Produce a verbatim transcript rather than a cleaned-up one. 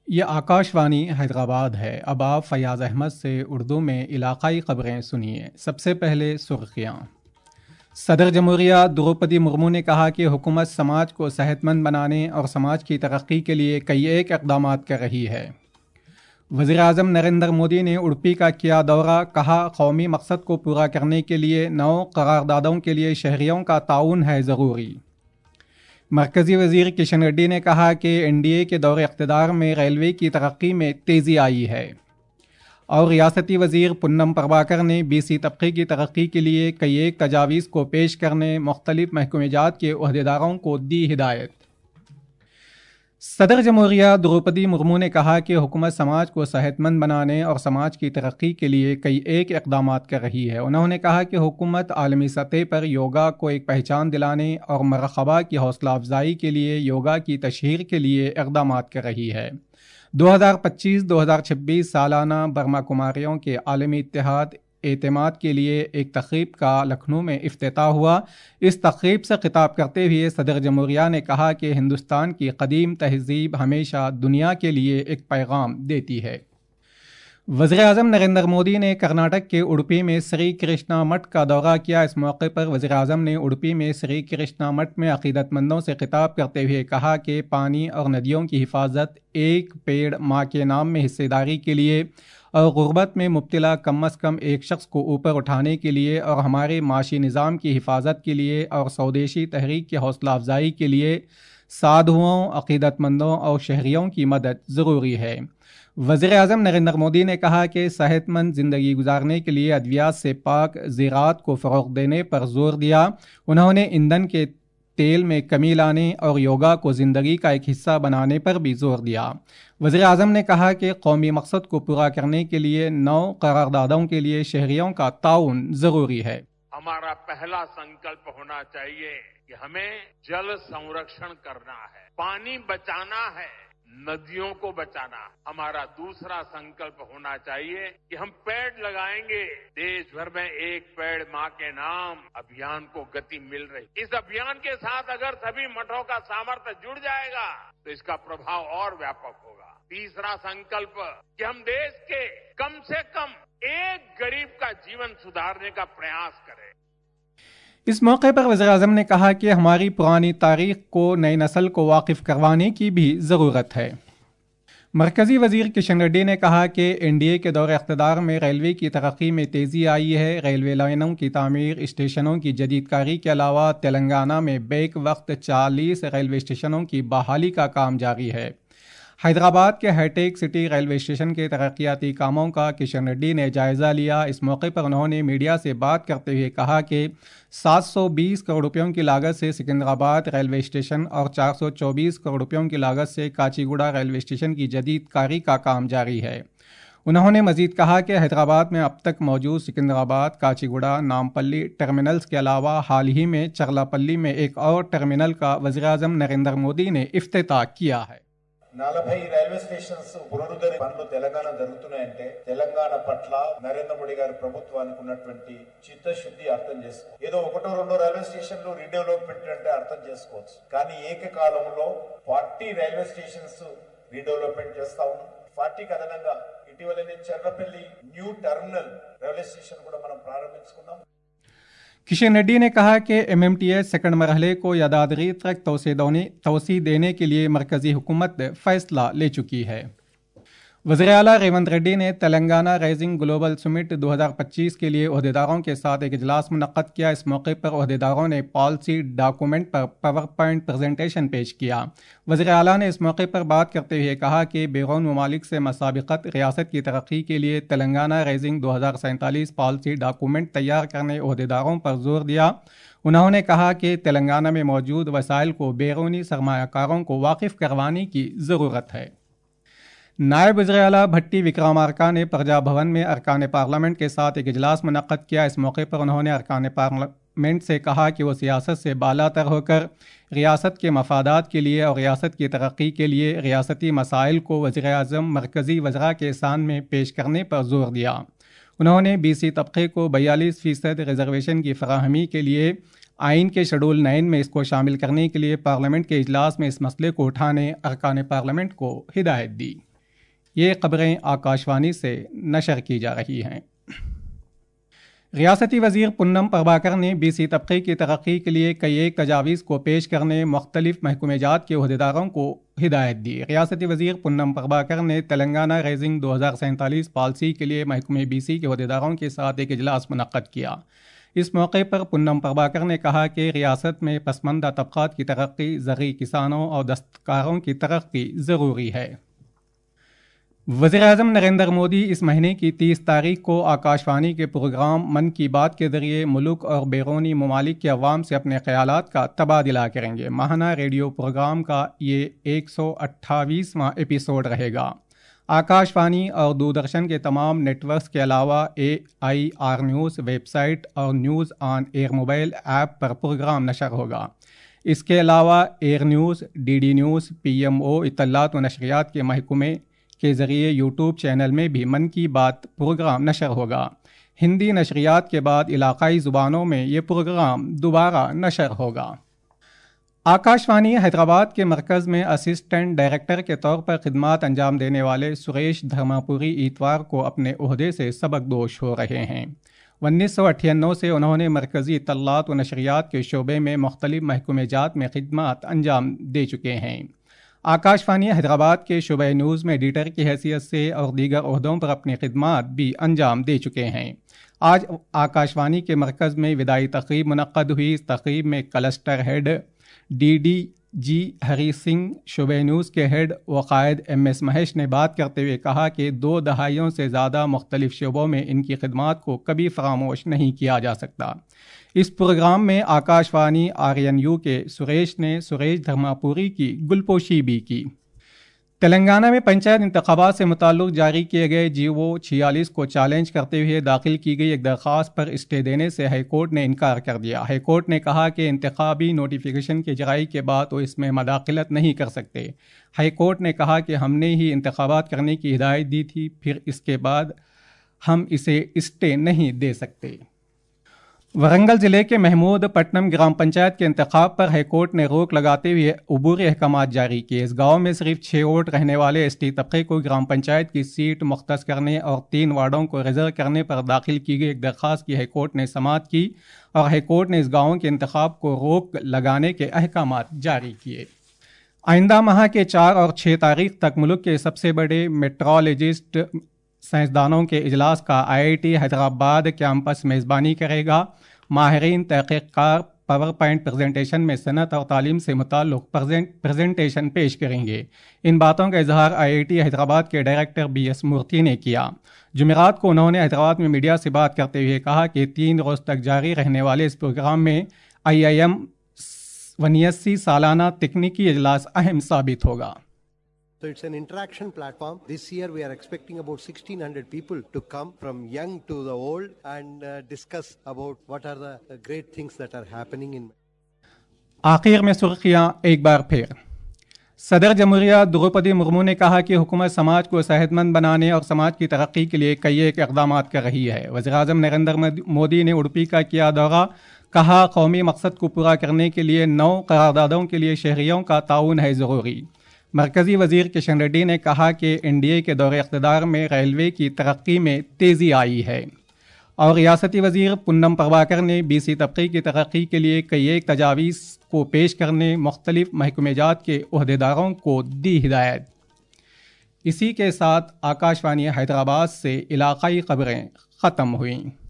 یہ آکاشوانی حیدرآباد ہے۔ اب آپ فیاض احمد سے اردو میں علاقائی خبریں سنیے۔ سب سے پہلے سرخیاں۔ صدر جمہوریہ دروپدی مرمو نے کہا کہ حکومت سماج کو صحت مند بنانے اور سماج کی ترقی کے لیے کئی ایک اقدامات کر رہی ہے۔ وزیر اعظم نریندر مودی نے اڈپی کا کیا دورہ، کہا قومی مقصد کو پورا کرنے کے لیے نو قراردادوں کے لیے شہریوں کا تعاون ہے ضروری۔ مرکزی وزیر کشن ریڈی نے کہا کہ این ڈی اے کے دور اقتدار میں ریلوے کی ترقی میں تیزی آئی ہے، اور ریاستی وزیر پونم پربھاکر نے بی سی طبقے کی ترقی کے لیے کئی ایک تجاویز کو پیش کرنے مختلف محکمہ جات کے عہدیداروں کو دی ہدایت۔ صدر جمہوریہ دروپدی مرمو نے کہا کہ حکومت سماج کو صحت مند بنانے اور سماج کی ترقی کے لیے کئی ایک اقدامات کر رہی ہے۔ انہوں نے کہا کہ حکومت عالمی سطح پر یوگا کو ایک پہچان دلانے اور مرحبا کی حوصلہ افزائی کے لیے یوگا کی تشہیر کے لیے اقدامات کر رہی ہے۔ دو ہزار پچیس دو ہزار چھبیس سالانہ برما کماریوں کے عالمی اتحاد اعتماد کے لیے ایک تقریب کا لکھنؤ میں افتتاح ہوا۔ اس تقریب سے خطاب کرتے ہوئے صدر جمہوریہ نے کہا کہ ہندوستان کی قدیم تہذیب ہمیشہ دنیا کے لیے ایک پیغام دیتی ہے۔ وزیر اعظم نریندر مودی نے کرناٹک کے اڈپی میں سری کرشنا مٹھ کا دورہ کیا۔ اس موقع پر وزیر اعظم نے اڈپی میں سری کرشنا مٹھ میں عقیدت مندوں سے خطاب کرتے ہوئے کہا کہ پانی اور ندیوں کی حفاظت، ایک پیڑ ماں کے نام میں حصہ داری کے لیے اور غربت میں مبتلا کم از کم ایک شخص کو اوپر اٹھانے کے لیے اور ہمارے معاشی نظام کی حفاظت کے لیے اور سودیشی تحریک کی حوصلہ افزائی کے لیے سادھوؤں، عقیدت مندوں اور شہریوں کی مدد ضروری ہے۔ وزیر اعظم نریندر مودی نے کہا کہ صحت مند زندگی گزارنے کے لیے ادویات سے پاک زراعت کو فروغ دینے پر زور دیا۔ انہوں نے ایندھن کے تیل میں کمی لانے اور یوگا کو زندگی کا ایک حصہ بنانے پر بھی زور دیا۔ وزیر اعظم نے کہا کہ قومی مقصد کو پورا کرنے کے لیے نو قراردادوں کے لیے شہریوں کا تعاون ضروری ہے۔ ہمارا پہلا سنکلپ ہونا چاہیے کہ ہمیں جل سنرکشن کرنا ہے، پانی بچانا ہے، ندیوں کو بچانا۔ ہمارا دوسرا سنکلپ ہونا چاہیے کہ ہم پیڑ لگائیں گے۔ دیش بھر میں ایک پیڑ ماں کے نام ابھیان کو گتی مل رہی۔ اس ابھیان کے ساتھ اگر سبھی مٹھوں کا سامرتھ جڑ جائے گا تو اس کا پربھاؤ اور ویاپک ہوگا۔ تیسرا سنکلپ کہ ہم دیش کے کم سے کم ایک غریب کا جیون سدھارنے کا پریاس کریں۔ اس موقع پر وزیر اعظم نے کہا کہ ہماری پرانی تاریخ کو نئی نسل کو واقف کروانے کی بھی ضرورت ہے۔ مرکزی وزیر کشن ریڈی نے کہا کہ این ڈی اے کے دور اقتدار میں ریلوے کی ترقی میں تیزی آئی ہے۔ ریلوے لائنوں کی تعمیر، اسٹیشنوں کی جدید کاری کے علاوہ تلنگانہ میں بیک وقت چالیس ریلوے اسٹیشنوں کی بحالی کا کام جاری ہے۔ حیدرآباد کے ہائی ٹیک سٹی ریلوے اسٹیشن کے ترقیاتی کاموں کا کشن ریڈی نے جائزہ لیا۔ اس موقع پر انہوں نے میڈیا سے بات کرتے ہوئے کہا کہ سات سو بیس کروڑ روپیوں کی لاگت سے سکندرآباد ریلوے اسٹیشن اور چار سو چوبیس کروڑ روپیوں کی لاگت سے کاچی گوڑا ریلوے اسٹیشن کی جدید کاری کا کام جاری ہے۔ انہوں نے مزید کہا کہ حیدرآباد میں اب تک موجود سکندرآباد، کاچی گوڑا، نامپلی ٹرمینلز کے علاوہ حال ہی میں چرلاپلی میں ایک اور ٹرمینل کا وزیر اعظم نریندر مودی نے افتتاح کیا ہے۔ నలభై రైల్వే స్టేషన్స్ పునరుద్ధరణ పనులు తెలంగాణ జరుగుతున్నాయంటే తెలంగాణ పట్ల నరేంద్ర మోడీ గారి ప్రభుత్వానికి ఉన్నటువంటి చిత్తశుద్ధి అర్థం చేసుకో ఏదో ఒకటో రెండో రైల్వే స్టేషన్లు రీడెవలప్మెంట్ అంటే అర్థం చేసుకోవచ్చు, కానీ ఏకకాలంలో ఫార్టీ రైల్వే స్టేషన్స్ రీడెవలప్మెంట్ చేస్తా ఉన్నాం। ఫార్టీకి అదనంగా ఇటీవలనే Cherlapally new terminal railway station కూడా మనం ప్రారంభించుకున్నాం۔ کشن ریڈی نے کہا کہ M M T S second مرحلے کو یادادری تک توسیع دینے کے لیے مرکزی حکومت فیصلہ لے چکی ہے۔ وزیر اعلیٰ ریونت ریڈی نے تلنگانہ رائزنگ گلوبل سمٹ دو ہزار پچیس کے لیے عہدیداروں کے ساتھ ایک اجلاس منعقد کیا۔ اس موقع پر عہدیداروں نے پالیسی ڈاکومنٹ پر پاور پوائنٹ پریزنٹیشن پیش کیا۔ وزیر اعلیٰ نے اس موقع پر بات کرتے ہوئے کہا کہ بیرون ممالک سے مسابقت ریاست کی ترقی کے لیے تلنگانہ رائزنگ دو ہزار سینتالیس پالیسی ڈاکومنٹ تیار کرنے عہدیداروں پر زور دیا۔ انہوں نے کہا کہ تلنگانہ میں موجود وسائل کو بیرونی سرمایہ کاروں کو واقف کروانے کی ضرورت ہے۔ نائب وزیر اعلیٰ بھٹی وکرمارکا نے پرجا بھون میں ارکان پارلیمنٹ کے ساتھ ایک اجلاس منعقد کیا۔ اس موقع پر انہوں نے ارکان پارلیمنٹ سے کہا کہ وہ سیاست سے بالا تر ہو کر ریاست کے مفادات کے لیے اور ریاست کی ترقی کے لیے ریاستی مسائل کو وزیر اعظم مرکزی وزراء کے سامنے پیش کرنے پر زور دیا۔ انہوں نے بی سی طبقے کو بیالیس فیصد ریزرویشن کی فراہمی کے لیے آئین کے شیڈول نائن میں اس کو شامل کرنے کے لیے پارلیمنٹ کے اجلاس میں اس مسئلے کو اٹھانے ارکان پارلیمنٹ کو ہدایت دی۔ یہ خبریں آکاشوانی سے نشر کی جا رہی ہیں۔ ریاستی وزیر پونم پربھاکر نے بی سی طبقے کی ترقی کے لیے کئی ایک تجاویز کو پیش کرنے مختلف محکمہ جات کے عہدیداروں کو ہدایت دی۔ ریاستی وزیر پونم پربھاکر نے تلنگانہ ریزنگ دو ہزار سینتالیس پالیسی کے لیے محکمہ بی سی کے عہدیداروں کے ساتھ ایک اجلاس منعقد کیا۔ اس موقع پر پونم پربھاکر نے کہا کہ ریاست میں پسماندہ طبقات کی ترقی، زرعی کسانوں اور دستکاروں کی ترقی ضروری ہے۔ وزیر اعظم نریندر مودی اس مہینے کی تیس تاریخ کو آکاشوانی کے پروگرام من کی بات کے ذریعے ملک اور بیرونی ممالک کے عوام سے اپنے خیالات کا تبادلہ کریں گے۔ ماہانہ ریڈیو پروگرام کا یہ ایک سو اٹھائیسواں ایپیسوڈ رہے گا۔ آکاشوانی اور دوردرشن کے تمام نیٹ ورکس کے علاوہ A I R news website اور news on AIR mobile app پر پروگرام نشر ہوگا۔ اس کے علاوہ AIR news, D D news, P M O اطلاعات و نشریات کے محکمے کے ذریعے یوٹیوب چینل میں بھی من کی بات پروگرام نشر ہوگا۔ ہندی نشریات کے بعد علاقائی زبانوں میں یہ پروگرام دوبارہ نشر ہوگا۔ آکاشوانی حیدرآباد کے مرکز میں اسسٹنٹ ڈائریکٹر کے طور پر خدمات انجام دینے والے سریش دھرماپوری اتوار کو اپنے عہدے سے سبکدوش ہو رہے ہیں۔ انیس سو اٹھانوے سے انہوں نے مرکزی اطلاعات و نشریات کے شعبے میں مختلف محکمہ جات میں خدمات انجام دے چکے ہیں۔ آکاشوانی حیدرآباد کے شعبہ نیوز میں ایڈیٹر کی حیثیت سے اور دیگر عہدوں پر اپنی خدمات بھی انجام دے چکے ہیں۔ آج آکاشوانی کے مرکز میں وداعی تقریب منعقد ہوئی۔ اس تقریب میں cluster head D D G Hari Singh, شعبہ نیوز کے ہیڈ و قائد ایم ایس مہیش نے بات کرتے ہوئے کہا کہ دو دہائیوں سے زیادہ مختلف شعبوں میں ان کی خدمات کو کبھی فراموش نہیں کیا جا سکتا۔ اس پروگرام میں آکاشوانی آر این یو کے سریش نے سریش دھرماپوری کی گلپوشی بھی کی۔ تلنگانہ میں پنچایت انتخابات سے متعلق جاری کیے گئے جی او چھیالیس کو چیلنج کرتے ہوئے داخل کی گئی ایک درخواست پر اسٹے دینے سے ہائی کورٹ نے انکار کر دیا۔ ہائی کورٹ نے کہا کہ انتخابی نوٹیفیکیشن کی جرائی کے بعد وہ اس میں مداخلت نہیں کر سکتے۔ ہائی کورٹ نے کہا کہ ہم نے ہی انتخابات کرنے کی ہدایت دی تھی، پھر اس کے بعد ہم اسے اسٹے نہیں دے سکتے۔ ورنگل ضلع کے محمود پٹنم گرام پنچایت کے انتخاب پر ہائی کورٹ نے روک لگاتے ہوئے عبوری احکامات جاری کیے۔ اس گاؤں میں صرف چھ ووٹ رہنے والے ایس ٹی طبقے کو گرام پنچایت کی سیٹ مختص کرنے اور تین وارڈوں کو ریزرو کرنے پر داخل کی گئی ایک درخواست کی ہائی کورٹ نے سماعت کی اور ہائی کورٹ نے اس گاؤں کے انتخاب کو روک لگانے کے احکامات جاری کیے۔ آئندہ ماہ کے چار اور چھ تاریخ تک ملک کے سب سے بڑے میٹرولوجسٹ سائنسدانوں کے اجلاس کا I I T Hyderabad campus میزبانی کرے گا۔ ماہرین تحقیق کار پاور پوائنٹ پریزنٹیشن میں صنعت اور تعلیم سے متعلق پریزنٹیشن پیش کریں گے۔ ان باتوں کا اظہار آئی آئی ٹی حیدرآباد کے ڈائریکٹر بی ایس مورتی نے کیا۔ جمعرات کو انہوں نے حیدرآباد میں میڈیا سے بات کرتے ہوئے کہا کہ تین روز تک جاری رہنے والے اس پروگرام میں آئی آئی ایم انیسی سالانہ تکنیکی اجلاس اہم ثابت ہوگا۔ So it's an interaction platform. This year we are expecting about sixteen hundred people to come from young to the old and uh, discuss about what are the uh, great things that are happening in. آخر میں سرخیاں ایک بار پھر۔ صدر جمہوریہ دروپدی مرمو نے کہا کہ حکومت سماج کو صحت مند بنانے اور سماج کی ترقی کے لیے کئی ایک اقدامات کر رہی ہے۔ وزیر اعظم نریندر مودی نے اڈوپی کا کیا دورہ، کہا قومی مقصد کو پورا کرنے کے لیے نو قراردادوں کے لیے شہریوں کا تعاون ہے ضروری۔ مرکزی وزیر کشن ریڈی نے کہا کہ این ڈی اے کے دور اقتدار میں ریلوے کی ترقی میں تیزی آئی ہے، اور ریاستی وزیر پونم پربھاکر نے بی سی طبقے کی ترقی کے لیے کئی ایک تجاویز کو پیش کرنے مختلف محکمہ جات کے عہدیداروں کو دی ہدایت۔ اسی کے ساتھ آکاشوانی حیدرآباد سے علاقائی خبریں ختم ہوئیں۔